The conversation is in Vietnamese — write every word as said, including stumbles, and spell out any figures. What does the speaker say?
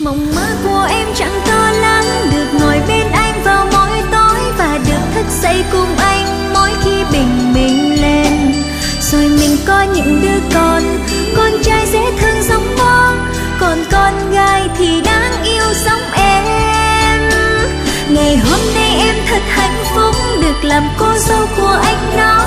Mộng mơ của em chẳng to lắm, được ngồi bên anh vào mỗi tối và được thức dậy cùng anh mỗi khi bình minh lên. Rồi mình có những đứa con, con trai dễ thương giống bố, còn con gái thì đáng yêu giống em. Ngày hôm nay em thật hạnh phúc được làm cô dâu của anh nó.